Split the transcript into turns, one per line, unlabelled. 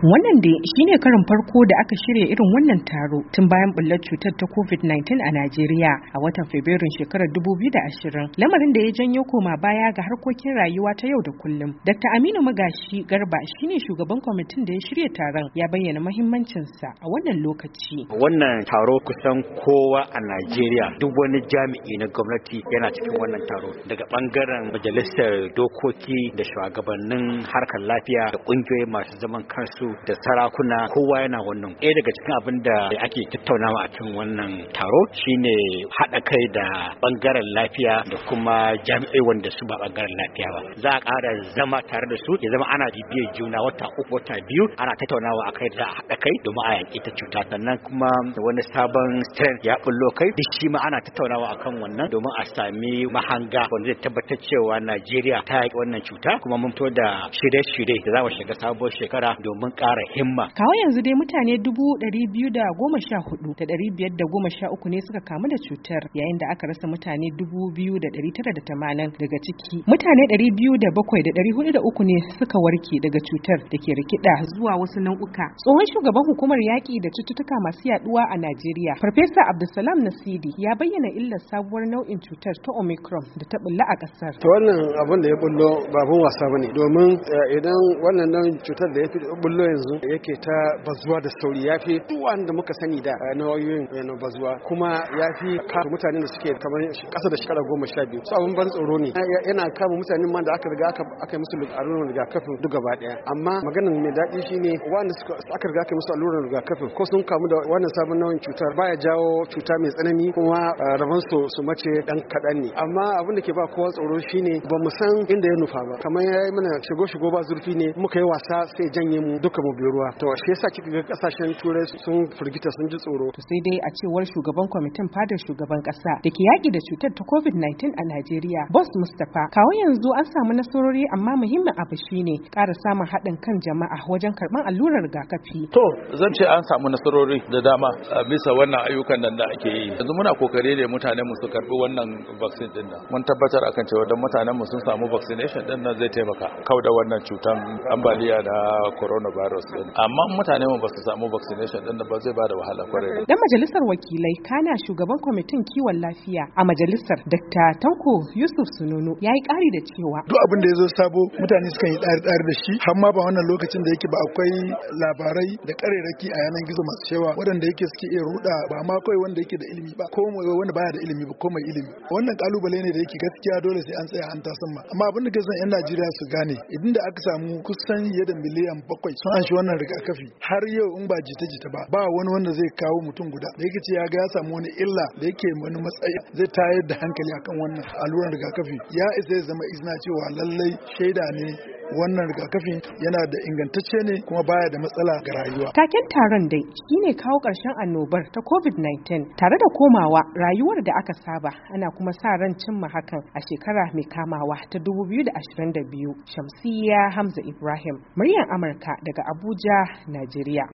Wannan dai shine karin farko da aka shirya irin wannan taro tun bayan bullar cutar ta COVID-19 a Najeriya a watan Fabrairun shekarar 2020, lamarin da ya janyo koma baya ga harkokin rayuwa ta yau da kullum. Dr. Aminu Magashi Garba shine shugaban kwamitin da ya shirya taron, ya bayyana muhimmancinsa a wannan lokaci.
Wannan taro kusan kowa a Najeriya, duk wani jami'i na gwamnati yana cikin wannan taro, daga bangaren majalisar dokoki da shugabannin harkar lafiya da kungiyoyi masu zaman kansu da sarakuna, kowa yana wannan. Ɗaya daga cikin abin da ake tattaunawa a cikin wannan taro shine haɗa kai da bangaren lafiya da kuma jami'ai wanda su ba bangaren lafiya ba. Za a ƙara zama tare da su, ya zama ana bibiyar juna wata uku wata biyu ana tattaunawa a kai da haɗa kai domin a yaƙi ta cuta. Sannan kuma wani sabon strain ya bullo kai, duk shi ma ana tattaunawa akan wannan domin a sami mahanga wanda zai tabbatar cewa Najeriya ta yaƙi wannan cuta, kuma mun fito da shirye-shirye da za mu shiga sabuwar shekara domin ƙara himma.
Kawo yanzu dai mutane 214,513 ne suka kamu da cutar, yayin da aka rasa mutane 2,980 daga ciki. Mutane 207,403 ne suka warke daga cutar da ke rikida zuwa wasu nau'uka. Tsohon shugaban hukumar yaƙi da cututtuka masu yaduwa a Najeriya, Farfesa Abdulsalam Nasidi, ya bayyana illar sabuwar nau'in cutar ta Omicron da ta bulla a ƙasar.
To wannan abin da ya bullo ba abin wasa bane, domin idan wannan nau'in cutar da ya fi bullo yanzu yake ta bazuwa da sauri, ya fi duk wanda muka sani da nau'o'in bazuwa, kuma ya fi kama mutanen da suke kamar ƙasa da shekara 12. Su abin ban tsoro ne, yana kama mutanen ma da aka riga aka yi musu allurar rigakafin duk gaba ɗaya. Amma maganar mai daɗi shine wanda aka riga aka yi musu allurar rigakafin ko sun kamu da wannan sabon nau'in cutar baya jawo cuta mai tsanani, kuma rabon su mace dan kaɗan ne. Amma abin da ke ba kowa tsoro shine ba mu san inda ya nufa ba, kamar ya yi mana shigo ba zurfi ne, muka yi wasa sai janye mu duka mu biyo ruwa. To shi yasa kika ga kasashen turai sun firgita, sun ji tsoro.
To sai dai a cewar shugaban kwamitin fadar shugaban kasa da ke yaki da cutar ta COVID-19 a Najeriya, Boss Mustapha, kawo yanzu an samu nasarori, amma muhimmin abu shine ƙara samun haɗin kan jama'a wajen karɓar allurar rigakafi.
To zan ce an samu nasarori da dama bisa wannan ayyukan nan da ake yi. Yanzu muna kokari ne mutanen mu su karɓi wannan vaccine din nan. Mun tabbatar akan cewa dan mutanen mu sun samu vaccination din nan zai taimaka kauda wannan cutan ambaliya da coronavirus din. Amma mutanen mu ba su samu vaccination din ba zai bada wahala kwarai.
Dan majalisar wakilai kana shugaban kwamitin kiwon lafiya a majalisar, Dr. Tanko Yusuf Sununu, ya yi ƙari da cewa
duk abin da ya zo sabo mutane sukan yi ɗari da shi, har ma ba wannan lokacin da yake ba akwai labarai da ƙarerraki a yanar gizo masu yawa waɗanda yake suke iya ruɗa ba ma kawai wanda yake da ilimi ba ko wanda baya da ilimi ba ko mai ilimi. Wannan kalubale ne da yake gaskiya dole sai an tsaya an tasamma. Amma abin da ke son 'yan Najeriya su gane, idan da aka samu kusan fiye da miliyan 7 sun anshi wannan rigakafi, har yau in ba jita-jita ba wani wanda zai kawo mutum guda da yake ce ya ga ya samu wani illa da yake wani matsayi zai tayar da hankali akan wannan alluran rigakafi. Ya isa ya zama izina cewa lallai shaida ne wannan rigakafin yana da ingantacce ne kuma baya da matsala ga rayuwa.
Taken taron dai shine kawo ƙarshen annobar ta COVID-19 tare da komawa rayuwar da aka saba, ana kuma sa ran cimma hakan a shekara mai kamawa ta 2022. Shamsiyya Hamza Ibrahim, muryar Amurka daga Abuja, Najeriya.